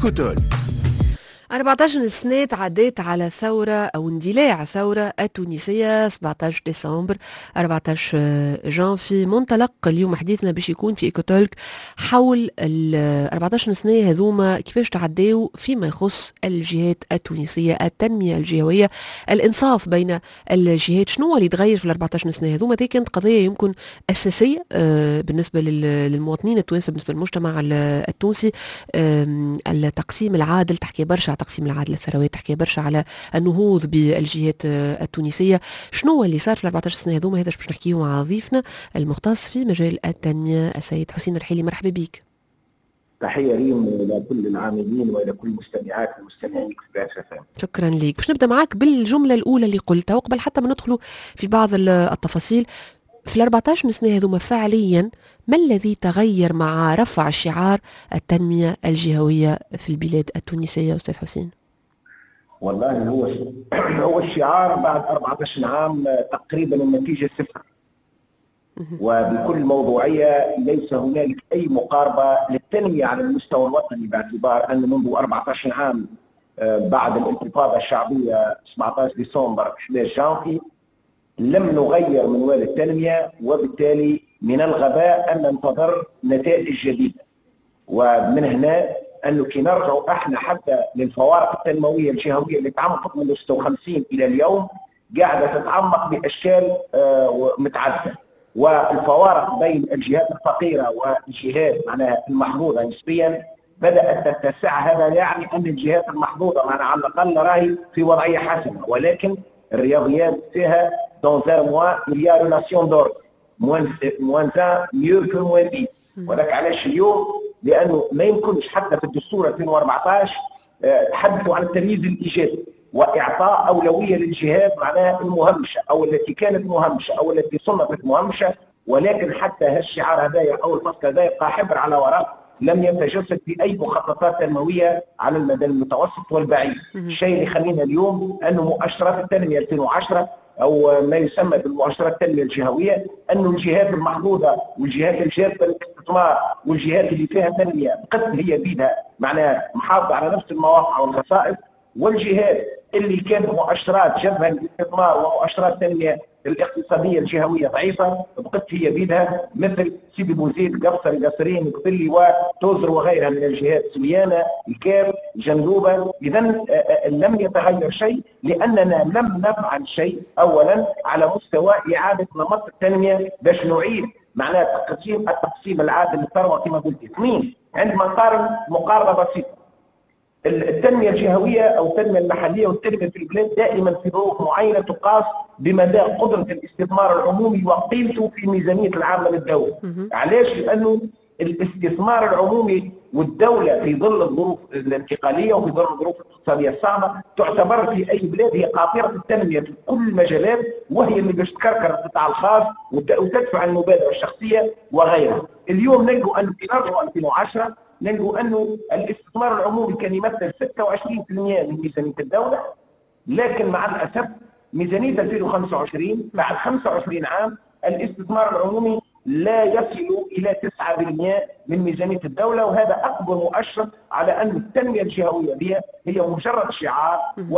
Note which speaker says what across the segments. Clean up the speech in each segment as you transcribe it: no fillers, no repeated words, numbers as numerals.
Speaker 1: إيكوتول.
Speaker 2: 14 سنة تعديت على ثورة أو اندلاع ثورة التونسية 17 ديسمبر 14 جانفي. منطلق اليوم حديثنا باش يكون في إيكوتولك حول ال 14 سنة هذوما كيفاش تعديوا فيما يخص الجهات التونسية، التنمية الجهوية، الإنصاف بين الجهات. شنو اللي تغير في ال 14 سنة هذوما؟ دي كانت قضية يمكن أساسية بالنسبة للمواطنين التوانسة، بالنسبة للمجتمع التونسي. التقسيم العادل، تحكي برشا تقسيم العادل الثروات، تحكي برشا على النهوض بالجهات التونسيه. شنو اللي صار في 14 سنه هذوما؟ هذا باش نحكيه مع ضيفنا المختص في مجال التنميه السيد حسين الرحيلي. مرحبا بك.
Speaker 3: تحيه ريم الى كل العاملين والى كل مستمعات ومستمعيك في بلاش FM.
Speaker 2: شكرا لك. باش نبدا معك بالجمله الاولى اللي قلتها وقبل حتى ما ندخلوا في بعض التفاصيل. في ال 14 سنه هذوما فعليا ما الذي تغير مع رفع شعار التنميه الجهويه في البلاد التونسيه استاذ حسين؟
Speaker 3: والله هو الشعار بعد 14 عام تقريبا النتيجه صفر، وبكل موضوعيه ليس هنالك اي مقاربه للتنميه على المستوى الوطني، باعتبار ان منذ 14 عام بعد الانتفاضه الشعبيه 17 ديسمبر 11 جانفي لم نغير منوال التنميه، وبالتالي من الغباء ان ننتظر نتائج جديده. ومن هنا انه كي نرجعوا احنا حتى للفوارق التنمويه الجهويه اللي تعمقت من 56 الى اليوم قاعده تتعمق باشكال متعدده، والفوارق بين الجهات الفقيره والجهات معناها المحظوظه نسبيا بدات تتسع. هذا يعني ان الجهات المحظوظه معناها على الاقل راهي في وضعيه حسنه، ولكن الرياضيات فيها dans un mois il y a relation d'ordre moins 1 mieux que moins 10. ولكن علاش اليوم؟ لانه ما يمكنش حتى في الدستور 2014 تحدثوا عن التمييز الايجابي واعطاء اولويه للجهات معناها المهمشه او التي كانت مهمشه او التي صنفت مهمشه، ولكن حتى هالشعار هذايا او الفصل هذا يبقى حبر على ورق، لم يتجسد في اي مخططات تنمويه على المدى المتوسط والبعيد. الشيء اللي خلينا اليوم انه مؤشرات التنميه 2010 او ما يسمى بالمؤشرات التنميه الجهويه، انه الجهات المحظوظه والجهات الجاذبه للاستثمار والجهات اللي فيها تنميه قد هي بيدها معناها محافظه على نفس المواقع والخصائص، والجهات اللي كانت مؤشرات جذبها للاستثمار ومؤشرات التنميه الاقتصاديه الجهويه ضعيفه بقت هي بيدها، مثل سيدي بوزيد، قفصري، قصرين، قبلي وتوزر وغيرها من الجهات، سليانه، الكاب، جندوبه. اذا لم يتغير شيء لاننا لم نفعل شيء اولا على مستوى اعاده نمط التنميه باش نعيد معناها التقسيم العادل للثروه كما قلت. اثنين، عندما نقارن مقارنه بسيطه، التنمية الجهوية أو التنمية المحلية والتنمية في البلاد دائما في ظروف معينة تقاس بمدى قدرة الاستثمار العمومي وقيمته في الميزانية العامة للدولة. علاش؟ لأنه الاستثمار العمومي والدولة في ظل الظروف الانتقالية وفي ظل الظروف الاقتصادية الصعبة تعتبر في أي بلاد هي قاطرة التنمية في كل المجالات، وهي اللي باش تكركر القطاع الخاص وتدفع المبادرة الشخصية وغيرها. اليوم نلقوا أن في 2010 نلقوا أنه الاستثمار العمومي كان يمثل 26% من ميزانية الدولة، لكن مع الأسف ميزانية 2025 بعد 25 عام الاستثمار العمومي لا يصل إلى 9% من ميزانية الدولة، وهذا أكبر مؤشر على أن التنمية الجهوية هي مجرد شعار،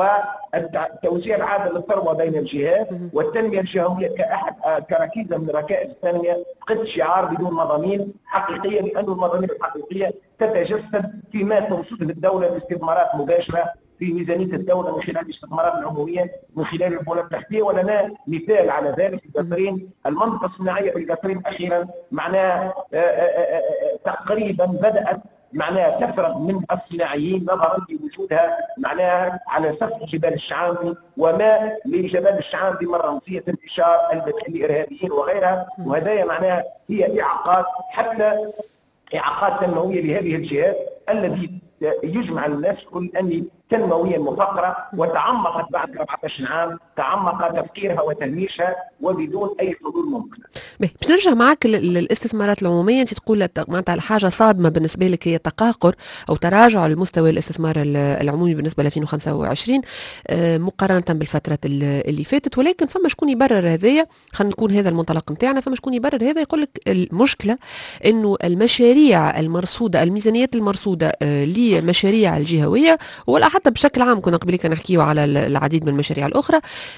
Speaker 3: والتوزيع العادل للثروة بين الجهات والتنمية الجهوية كركيزة من ركائز التنمية قد شعار بدون مضامين حقيقية، لأن المضامين الحقيقية تتجسد فيما ترصده الدولة باستثمارات مباشرة في ميزانية الدولة من خلال الاستثمارات العمومية من خلال البنى التحتية. ولنا مثال على ذلك في القصرين، المنطقة الصناعية في القصرين أخيرا معناها تقريبا بدأت معناها تفرغ من الصناعيين نظرا لوجودها معناها على سفح جبال الشعامبي، وما لجبال الشعامبي من رمزية انتشار الإرهابيين وغيرها، وهذا معناها هي إعاقات إعاقات تنموية لهذه الجهات التي يجمع الناس كل أن تنمويا مفقرة، وتعمقت بعد 14 عام، تعمق تفكيرها وتهميشها وبدون أي حلول ممكنة.
Speaker 2: باش نرجع معك للاستثمارات العمومية. انت تقول معناتها الحاجة صادمة بالنسبة لك هي تقهقر او تراجع لمستوى الاستثمار العمومي بالنسبة ل 2025 مقارنة بالفترة اللي فاتت، ولكن فما شكون يبرر هذايا؟ خلينا نكون هذا المنطلق نتاعنا. فما شكون يبرر هذا؟ يقول لك المشكلة انه المشاريع المرصودة، الميزانيات المرصودة لمشاريع الجهوية ولا حتى بشكل عام، كنا قبل نحكيو على العديد من المشاريع الأخرى،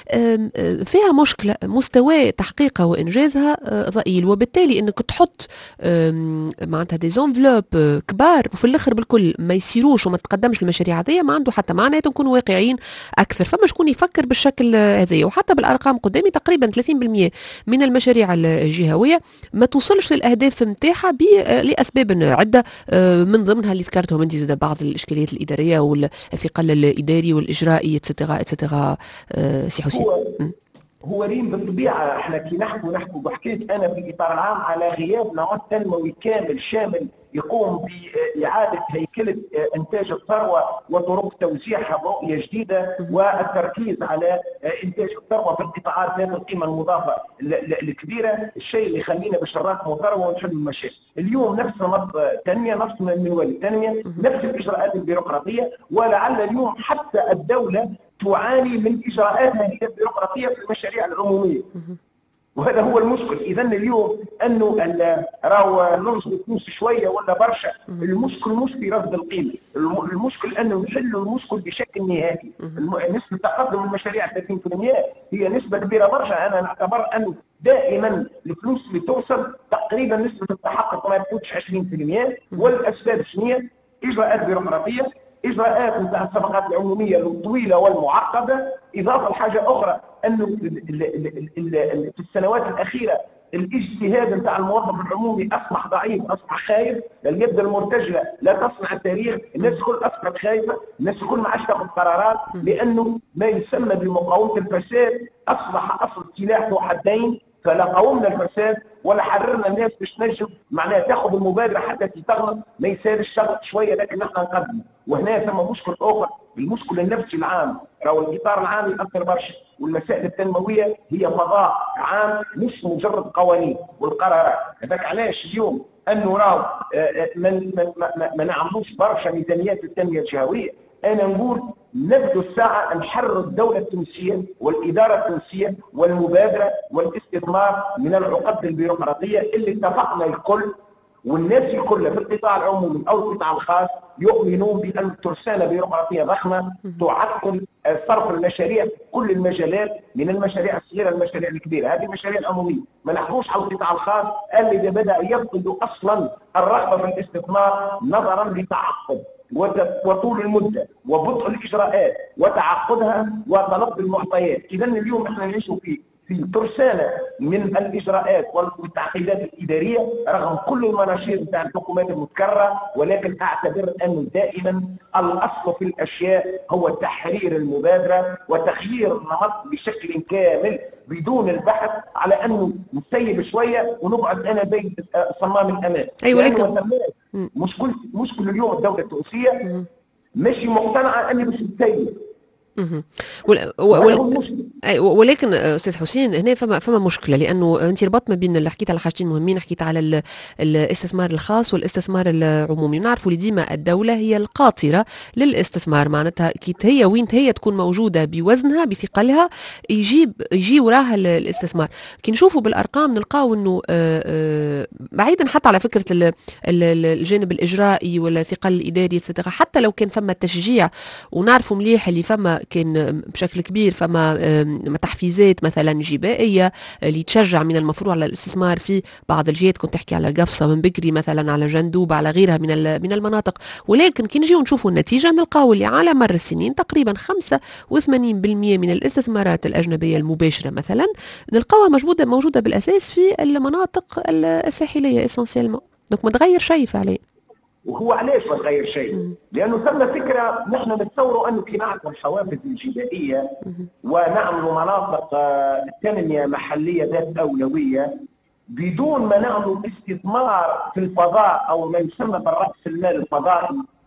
Speaker 2: فيها مشكلة، مستوى تحقيقها وإنجازها ضئيل، وبالتالي انك تحط معناتها دي زونفلوب كبار وفي الاخر بالكل ما يصيروش وما تقدمش المشاريع هذيا ما عنده حتى معنى. نكونوا واقعيين اكثر. فما شكون يفكر بالشكل هذايا؟ وحتى بالارقام قدامي تقريبا 30% من المشاريع الجهويه ما توصلش للاهداف نتاعها لاسباب عده، من ضمنها اللي ذكرتهم انت زاد بعض الاشكاليات الاداريه والثقل الاداري والاجرائي اتسترا اتسترا. سي حسين،
Speaker 3: هو ريم بالطبيعه احنا كي نحكوا وحكيت انا في الاطار العام على غياب نمط تنموي كامل شامل يقوم باعاده هيكله انتاج الثروه وطرق توزيعها برؤيه جديده، والتركيز على انتاج الثروه في القطاعات ذات القيمه المضافه الكبيره، الشيء اللي يخلينا باش نراكموا ثروه ونحلوا المشاكل. اليوم نفس نمط تنميه، نفس منوال التنميه، نفس الاجراءات البيروقراطيه، ولعل اليوم حتى الدوله تعاني من اجراءاتها هي البيروقراطيه في المشاريع العموميه. وهذا هو المشكل. اذا اليوم انه راهو نرصد فلوس شويه ولا برشا، المشكل مش في رصد القيمه، المشكل انه نحلوا المشكل بشكل نهائي. نسبه تقدم المشاريع 30% هي نسبه كبيره برشا. انا نعتبر انه دائما الفلوس اللي توصل تقريبا نسبه التحقق ما تفوتش 20%. والاسباب شنو؟ اجراءات بيروقراطيه، اجراءات نتاع الصفقات العموميه الطويله والمعقده، اضافه لحاجه اخرى انه في السنوات الاخيره الاجتهاد نتاع الموظف العمومي اصبح ضعيف، اصبح خايف، اليد المرتجله لا تصنع التاريخ، الناس الكل اصبحت خايفه، الناس الكل ما عادش تاخذ قرارات، لانه ما يسمى بمقاومه الفساد اصبح اصل سلاح ذو حدين. فلا قاومنا الفساد ولا حررنا الناس باش تنجم معناها تاخذ المبادره حتى تغلط، ما يسالش الشغل شويه لكن نحن نقدم. وهنا ثم مشكل اخر، المشكل النفسي العام، راهو الاطار العام ياثر برشا، والمسائل التنمويه هي فضاء عام مش مجرد قوانين والقرارات. هذاك علاش اليوم انه راهو ما نعملوش برشا ميزانيات التنميه الجهويه. انا نقول نبدو الساعه نحرر الدوله التونسيه والاداره التونسيه والمبادره والاستثمار من العقد البيروقراطيه اللي اتفقنا الكل والناس الكل في القطاع العمومي او القطاع الخاص يؤمنون بان ترسانه بيروقراطيه ضخمه تعطل صرف المشاريع في كل المجالات، من المشاريع الصغيره للمشاريع الكبيره. هذه المشاريع العموميه ما نحكوش على القطاع الخاص اللي بدا يفقد اصلا الرغبه في الاستثمار نظرا لتعقد وطول المده وبطء الاجراءات وتعقدها وتلقي المعطيات. اذا اليوم احنا نعيش في ترسانه من الاجراءات والتعقيدات الاداريه رغم كل المناشير نتاع الحكومات المتكرره، ولكن اعتبر انه دائما الاصل في الاشياء هو تحرير المبادره وتغيير النمط بشكل كامل بدون البحث على انه نسيب شويه ونقعد انا زي صمام الامان.
Speaker 2: ايوه ولكن
Speaker 3: مشكل اليوم الدوله التونسيه ماشي مقتنعه اني باش تسيب.
Speaker 2: ولكن استاذ حسين هنا فما مشكله، لانه انت ربطت ما بين اللي حكيت على حاجتين مهمين، حكيت على الاستثمار الخاص والاستثمار العمومي. نعرفوا اللي ديما الدوله هي القاطره للاستثمار، معناتها كيت هي وين هي تكون موجوده بوزنها بثقلها يجي وراها الاستثمار. كي نشوفوا بالارقام نلقاو انه بعيدا حتى على فكره الجانب الاجرائي والثقل الاداري حتى لو كان فما تشجيع، ونعرفوا مليح اللي فما كان بشكل كبير فما تحفيزات مثلا جبائيه اللي تشجع من المفروض على الاستثمار في بعض الجهات. كنت تحكي على قفصه من بكري مثلا، على جندوب، على غيرها من المناطق. ولكن كي نجيو نشوفوا النتيجه نلقاو اللي على مر السنين تقريبا 85% من الاستثمارات الاجنبيه المباشره مثلا نلقاوها موجوده بالاساس في المناطق الساحليه اسونسيالمون. دونك ما تغير شيء فعليا.
Speaker 3: وهو علاش ما تغير شيء؟ لانه ثم فكره نحن نتصوروا انه كي نعملوا الحوافز الجبائيه ونعملوا مناطق تنميه محليه ذات اولويه بدون ما نعملوا استثمار في الفضاء او ما يسمى بالراس المال الفضائي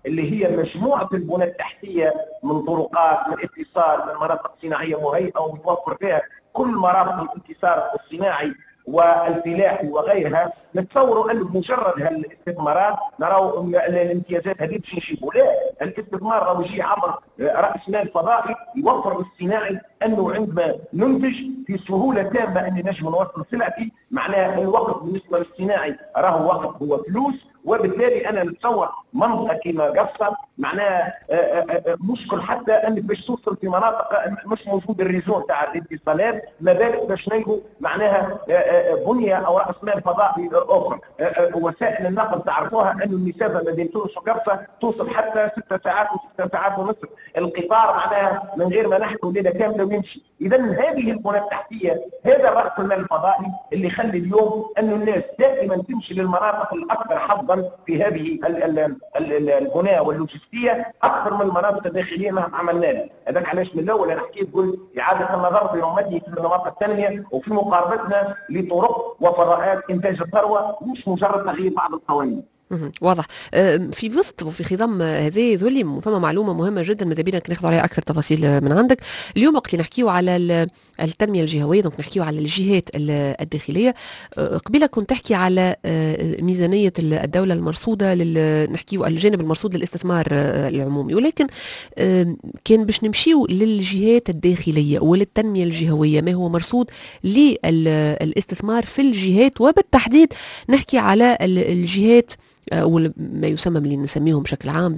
Speaker 3: اللي هي مجموعه البنى التحتيه من طرقات، من اتصال، من مناطق صناعيه مهيئه ومتوفر فيها كل مرافق الاتصال الصناعي والفلاحي وغيرها. نتصوروا انه بمجرد هالاستثمارات نراو الامتيازات هذه باش نجيبوا. لا، الاستثمار راهو يجي عبر راس مال فضائي يوفر للصناعي انه عندما ننتج في سهوله تامه اني نجم نوصل سلعتي. معناها الوقت بالنسبه للصناعي راهو وقت هو فلوس، وبالتالي انا نتصور منطقه كما قصه معناها مشكل حتى انك باش توصل في مناطق مش موجود الريزون تاع الاتصالات، ما بالك باش نلقوا معناها بنيه او راس مال فضائي اخرى. وسائل النقل تعرفوها انه المسافه ما بين تونس وقفصه توصل حتى 6 ساعات و6 ساعات ونصف. القطار معناها من غير ما نحكوا ليله كامله ويمشي. اذا هذه البنى التحتيه، هذا راس المال الفضائي اللي يخلي اليوم انه الناس دائما تمشي للمناطق الاكثر حظا في هذه البنى واللوجستيه اكثر من المناطق الداخليه ما عملنا لها. هذاك علاش من الاول انا حكيت قلت اعاده النظر في رمتي في النمط التنميه وفي مقاربتنا لطرق وفضاءات انتاج الثروه، مش مجرد تغيير بعض القوانين.
Speaker 2: واضح. في وسط وفي خضم هذه ذولي فما معلومه مهمه جدا ماذا بينا ناخذ عليها اكثر تفاصيل من عندك اليوم وقت اللي نحكيو على التنميه الجهويه. دونك نحكيو على الجهات الداخليه. قبيله كنت تحكي على ميزانيه الدوله المرصوده نحكيو على الجانب المرصود للاستثمار العمومي، ولكن كان باش نمشيو للجهات الداخليه وللتنميه الجهويه ما هو مرصود للاستثمار في الجهات، وبالتحديد نحكي على الجهات وما يسمى اللي نسميهم بشكل عام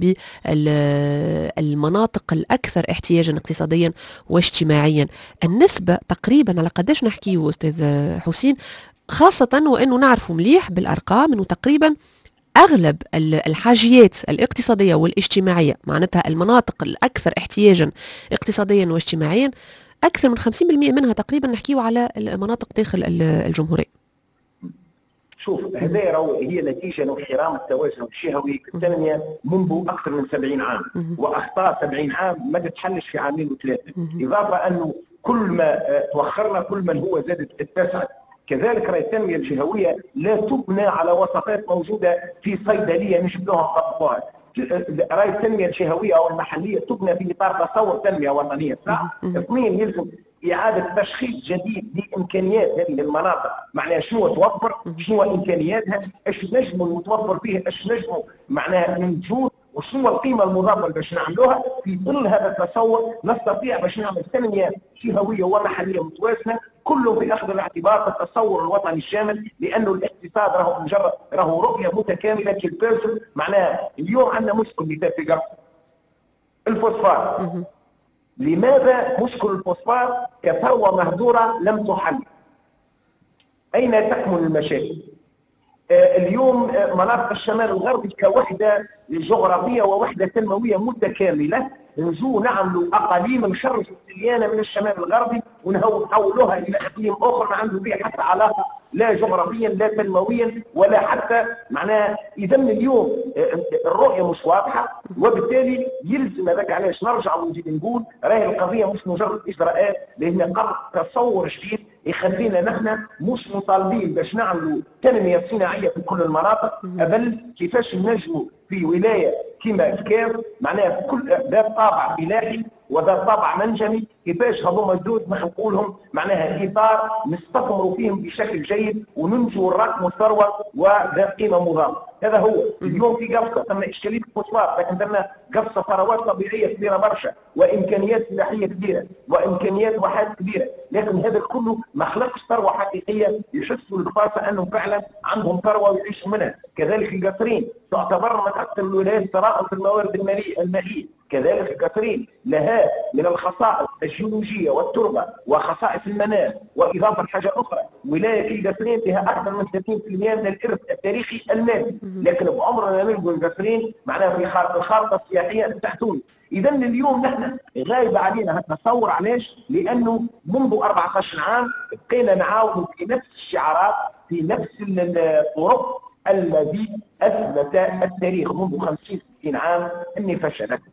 Speaker 2: بالمناطق الأكثر احتياجا اقتصاديا واجتماعيا. النسبة تقريبا على قداش نحكيه أستاذ حسين، خاصة وأنه نعرف مليح بالأرقام أنه تقريبا أغلب الحاجيات الاقتصادية والاجتماعية، معناتها المناطق الأكثر احتياجا اقتصاديا واجتماعيا أكثر من 50% منها تقريبا نحكيه على المناطق داخل الجمهورية.
Speaker 3: شوف، هذا هي نتيجه لانحرام التوازن الجهوي في التنميه منذ اكثر من 70 عام، واخطاء 70 عام ما تتحلش في عامين وثلاثه. اضافه انه كل ما توخرنا كل ما هو زادت اتسعت. كذلك راهي التنميه الجهويه لا تبنى على وساطات موجوده في صيدليه نجبدوها نطبقوها. راهي التنميه الجهويه او المحليه تبنى في اطار تصور تنميه وطنيه، صح؟ اثنين، يلزم إعادة تشخيص جديد لإمكانيات هذه المناطق، معناها شنو توفر، شنو إمكانياتها، ايش نجموا المتوفر فيه، ايش نجموا معناها ننجوز، وشنو القيمة المضافة اللي باش نعملوها. في ظل هذا التصور نستطيع باش نعمل تنمية جهوية ومحلية متوازنة، كله في أخذ الاعتبار التصور الوطني الشامل، لأنه الاقتصاد راهو مجرد راهو رؤية متكاملة كالبيرسون. معناها اليوم عندنا مشكل مثال في قصر الفوسفات. لماذا مشكل الفوسفات كثروة مهدورة لم تحل؟ أين تكمن المشاكل؟ اليوم مناطق الشمال الغربي كوحدة جغرافية ووحدة تنموية متكاملة، نجو نعملوا أقاليم نشرف السليانة من الشمال الغربي ونحولوها إلى إقليم آخر ما عنده به حتى علاقة لا جغرافيا لا تنمويا ولا حتى معناها. إذا اليوم الرؤية مش واضحة، وبالتالي يلزم هذاك علاش نرجع ونزيد نقول راهي القضية مش مجرد إجراءات، لأن قبل تصور جديد يخلينا نحن مش مطالبين باش نعملوا تنمية صناعية في كل المناطق، بل كيفاش ننجموا في ولاية كما كاف معناها كل ذات طابع فلاحي وذات طابع منجمي، كيفاش هذوما الزوج ما نقولهم معناها اطار نستثمروا فيهم بشكل جيد وننجوا الرقم والثروه وذات قيمه مضافه. هذا هو اليوم في قفصه ثم اشكاليه الفوسفات، لكن ثم قفصه ثروات طبيعيه كبيره برشا وامكانيات فلاحيه كبيره وامكانيات واحات كبيره، لكن هذا كله ما خلقش ثروه حقيقيه يحسوا القفاصه انهم فعلا عندهم ثروه ويعيشوا منها. كذلك القصرين تعتبر من اكثر الولايات ثراء في الموارد المائيه، كذلك القصرين لها من الخصائص الجيولوجيه والتربه وخصائص المناخ، واضافه حاجه اخرى ولايه القصرين فيها اكثر من 30% من الارث التاريخي المادي، لكن بعمرنا نلقوا القصرين معناها في الخارطه السياحيه بتاع تونس. اذا اليوم نحن غايب علينا هالتصور، علاش؟ لانه منذ 14 عام بقينا نعاودوا في نفس الشعارات في نفس الطرق الذي اثبت التاريخ منذ 50-60 عام اني فشلت.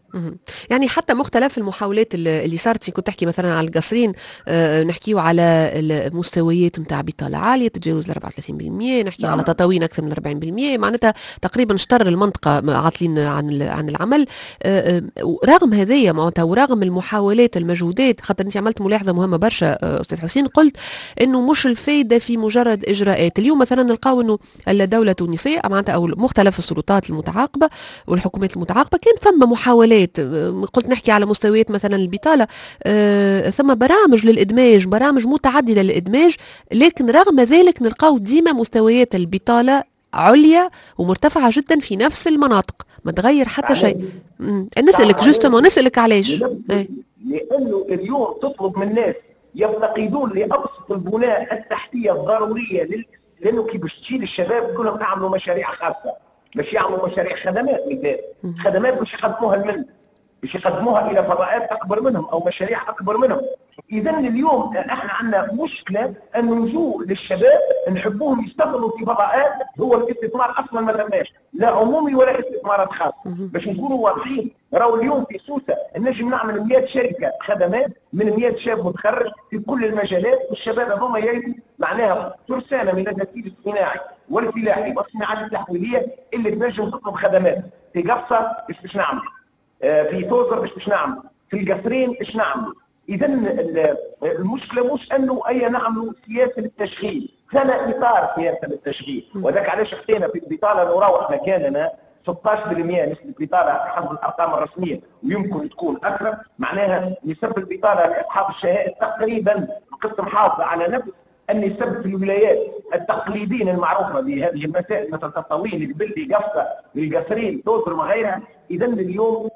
Speaker 2: يعني حتى مختلف المحاولات اللي صارت، كنت تحكي مثلا على القصرين، نحكيو على المستويات نتاع بطالة عالية تتجاوز ال 34%، نحكي على
Speaker 3: نعم.
Speaker 2: تطاوين أكثر من 40%، معناتها تقريبا شطر المنطقة عاطلين عن العمل. رغم هذايا معناتها ورغم المحاولات المجهودات، خاطر أنت عملت ملاحظة مهمة برشا أستاذ حسين، قلت إنه مش الفايدة في مجرد إجراءات. اليوم مثلا نلقاو إنه الدولة التونسية معناتها أو مختلف السلطات المتعاقبة والحكومات المتعاقبة كان ثم محاولات، قلت نحكي على مستويات مثلا البطالة، ثم برامج للإدماج، برامج متعددة للإدماج، لكن رغم ذلك نلقاو ديما مستويات البطالة عليا ومرتفعة جدا في نفس المناطق، ما تغير حتى شيء.
Speaker 3: علاش؟
Speaker 2: نسألك
Speaker 3: تعرف علاش؟
Speaker 2: جوستومون، نسألك علاش.
Speaker 3: لانه اليوم تطلب من الناس يفتقدون لابسط البناء التحتيه الضروريه لانه كي باش تجي للشباب كلهم يعملوا مشاريع خاصه، باش يعملوا مشاريع خدمات، مثال خدمات باش يقدموها لمن؟ باش يقدموها الى فضاءات اكبر منهم او مشاريع اكبر منهم. اذا اليوم احنا عندنا مشكله انه نجوا للشباب نحبوهم يشتغلوا في فضاءات، هو الاستثمار اصلا ما تماش لا عمومي ولا استثمارات خاصه. باش نكونوا واضحين، راهو اليوم في سوسه نجم نعمل 100 شركه خدمات من 100 شاب متخرج في كل المجالات، والشباب هذوما يجوا معناها ترسانه من التسيير الصناعي والفلاحي والصناعات التحويليه اللي تنجم تطلب خدمات في قفصه. باش نعمل في توزر باش نعمل في القصرين باش نعمل. اذا المشكله مش انه اي نعملوا سياسه للتشغيل، كان اطار سياسه للتشغيل، وذاك علاش حكينا في البطاله نروح مكاننا 16% نسبه البطاله حسب الارقام الرسميه، ويمكن تكون اكثر. معناها نسبه البطاله لاصحاب الشهائد تقريبا القسم محافظه على نفس النسب في الولايات التقليديين المعروفه بهذه المسائل مثل تطاوين، البلدي، قفصه، القصرين، توزر وغيرها. اذا اليوم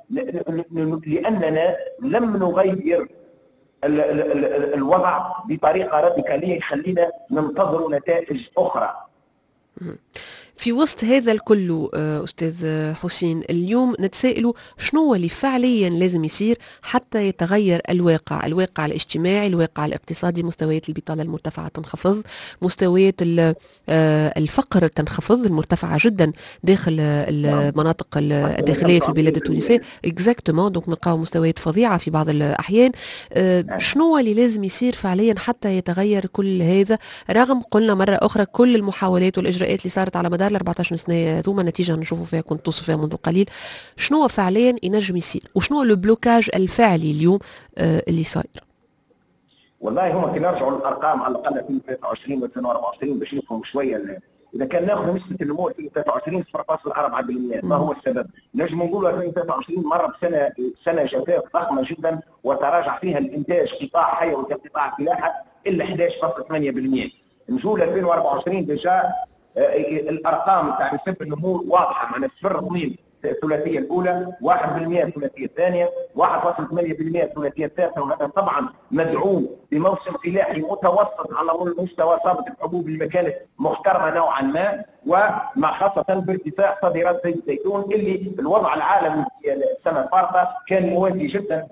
Speaker 3: لاننا لم نغير الوضع بطريقه راديكاليه يخلينا ننتظر نتائج اخرى.
Speaker 2: في وسط هذا الكل أستاذ حسين، اليوم نتسائلوا شنو اللي فعليا لازم يصير حتى يتغير الواقع الاجتماعي، الواقع الاقتصادي، مستويات البطالة المرتفعة تنخفض، مستويات الفقر تنخفض المرتفعة جدا داخل المناطق الداخلية في البلاد التونسية. اكزاكتومون، دونك نلقاو مستويات فظيعة في بعض الأحيان. شنو اللي لازم يصير فعليا حتى يتغير كل هذا، رغم قلنا مرة أخرى كل المحاولات والإجراءات اللي صارت على مدار 14 سنه ثم النتيجه نشوفوا فيها كنت توصف فيها منذ قليل؟ شنو فعليا ينجم يصير وشنو البلوكاج الفعلي اليوم اللي صاير؟
Speaker 3: والله هما كي نرجعوا للارقام على الاقل في 23 و 24 باش نفهموا شويه. اذا كان ناخذ نسبه النمو في 23 0.4%، ما هو السبب؟ نجم نقولوا 2023 مر سنه جفاف ضخمه جدا وتراجع فيها الانتاج قطاع حيوي كقطاع فلاحه الا 11.8%. نجول 2024 ديجا الارقام تاع نسبه النمو واضحه، معنا 0.2 الثلاثيه الاولى، 1% الثلاثيه الثانيه، 1.8% الثلاثيه الثالثه، وهذا طبعا مدعوم بموسم فلاحي متوسط على مستوى صافه الحبوب اللي كانت محترمه نوعا ما، ومع خاصه بارتفاع صادرات زيت الزيتون اللي الوضع العالمي السنه الفارطه كان موازي جدا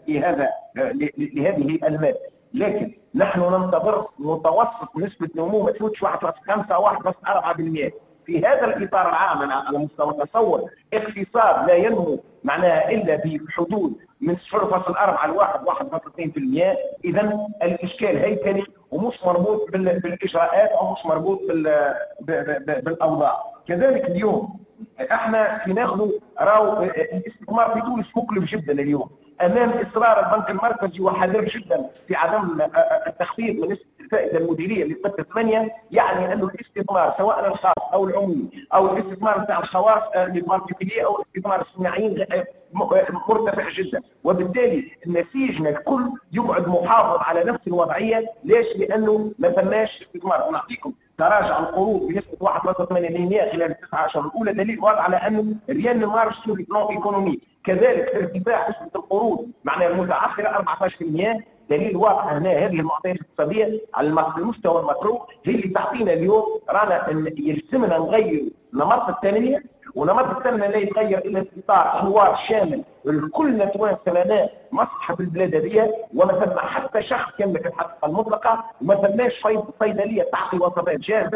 Speaker 3: لهذه الماده. لكن نحن ننتظر متوسط نسبه نمو ما تفوتش 1.5 او 1.4%. في هذا الاطار العام على مستوى تصور اقتصاد لا ينمو معناها الا بحدود من 0.4 ل 1.2%. اذا الاشكال هيكلي ومش مربوط بالاجراءات او مش مربوط بالاوضاع. كذلك اليوم احنا في ناخذ راهو الاستثمار في تونس مكلف جدا اليوم امام اصرار البنك المركزي وحذر جدا في عدم التخفيض من نسبه الفائده المديريه اللي قد 8. يعني انه الاستثمار سواء الخاص او العمومي او الاستثمار نتاع الخواص البارتيكوليه او الاستثمار الصناعيين مرتفع جدا، وبالتالي نسيجنا الكل يقعد محافظ على نفس الوضعيه. ليش؟ لانه ما ثماش استثمار. نعطيكم تراجع القروض بنسبه 1.8% خلال التسعة اشهر الاولى، دليل واضح على انه ريان مارش سور بلان ايكونومي. كذلك ارتفاع نسبه القروض معناها المتعثره 14%، دليل واضح هنا هذه المعطيات الاقتصاديه على المستوى المكرو هي اللي تعطينا اليوم رانا يلزمنا نغير نمط التنميه، ونمط التنميه لا يتغير الا في اطار حوار شامل الكل توانسه لنا مصلحه البلاد هذه، وما ثم حتى شخص يملك الحقيقه المطلقه، وما ثماش صيدليه تعطي وصفات جاهزه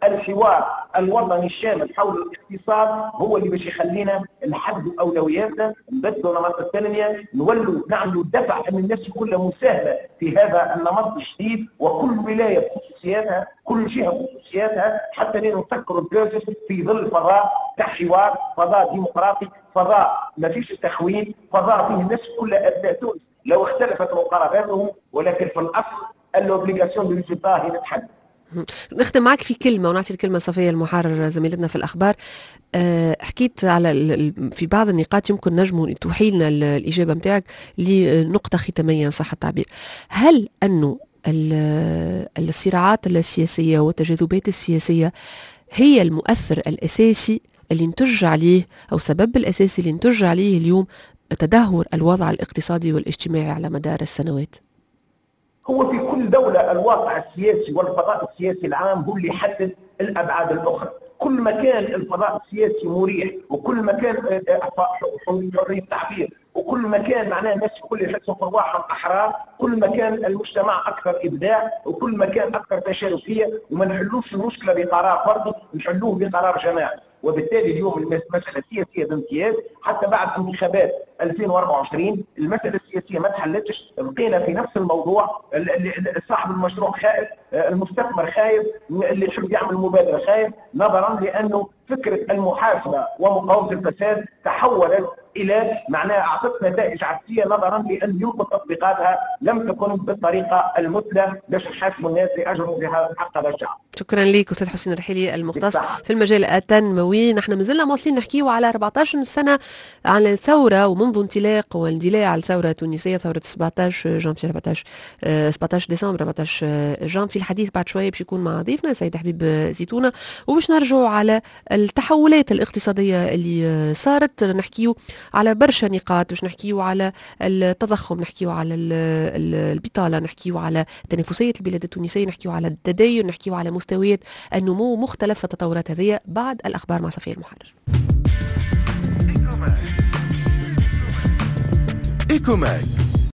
Speaker 3: الحوار الوطني الشامل حول الاقتصاد هو اللي باش يخلينا نحددوا اولوياتنا، نبدلوا نمط التنميه، نولوا نعملوا دفع ان الناس كلها مساهمه في هذا النمط الجديد، وكل ولايه بخصوصياتها، كل جهه بخصوصياتها، حتى نفكروا البروسيس في ظل فضاء تاع حوار، فضاء ديمقراطي، فضاء ما فيش تخوين، فضاء فيه الناس كلها ابناء تونس لو اختلفت مقارباتهم، ولكن في الاصل الاوبليغاسيون دو ريزولتا هي تتحدد.
Speaker 2: نختم معك في كلمة ونعطي الكلمة صفية المحرر زميلتنا في الأخبار. حكيت على في بعض النقاط يمكن نجموا توحي لنا الإجابة متاعك لنقطة ختامية صح التعبير. هل أنه الصراعات السياسية والتجاذبات السياسية هي المؤثر الأساسي اللي نتج عليه أو سبب الأساسي اللي نتج عليه اليوم تدهور الوضع الاقتصادي والاجتماعي على مدار السنوات؟
Speaker 3: هو في كل دولة الواقع السياسي والفضاء السياسي العام هو اللي يحدد الأبعاد الأخرى. كل ما كان الفضاء السياسي مريح، وكل ما كان حرية التعبير، وكل ما كان معناه الناس الكل يحسوا في رواحهم أحرار، كل ما كان المجتمع أكثر إبداع، وكل ما كان أكثر تشاركية، وما نحلوش المشكلة بقرار فردي، نحلوه بقرار جماعي. وبالتالي اليوم المسألة السياسية بامتياز حتى بعد انتخابات 2024 المسألة السياسية ما تحلتش، بقينا في نفس الموضوع، صاحب المشروع خائف، المستثمر خايف، اللي يحب يعمل مبادرة خايف، نظرا لأنه فكرة المحاسبة ومقاومة الفساد تحولت إلى معناها أعطت نتائج عكسية، نظرا لأن يمكن تطبيقاتها لم تكن بالطريقة المثلى باش نحاسبوا الناس لأجرهم في حق هذا الشعب.
Speaker 2: شكرا لك أستاذ حسين الرحيلي المختص في المجال التنموي. نحن مازلنا مواصلين نحكيو على 14 سنة عن الثورة ومنذ انطلاق واندلاع الثورة التونسية، ثورة 17 ديسمبر 14 جانفي. الحديث بعد شوية باش يكون مع ضيفنا سيد حبيب زيتونة، وباش نرجعوا على التحولات الاقتصادية اللي صارت، نحكيو على برشا نقاط، باش نحكيو على التضخم، نحكيو على البطالة، نحكيو على تنافسية البلاد التونسية، نحكيو على التدين، نحكيو على مستويات النمو، مختلف التطورات هذه بعد الأخبار مع صفية المحرر.
Speaker 1: إيكوماك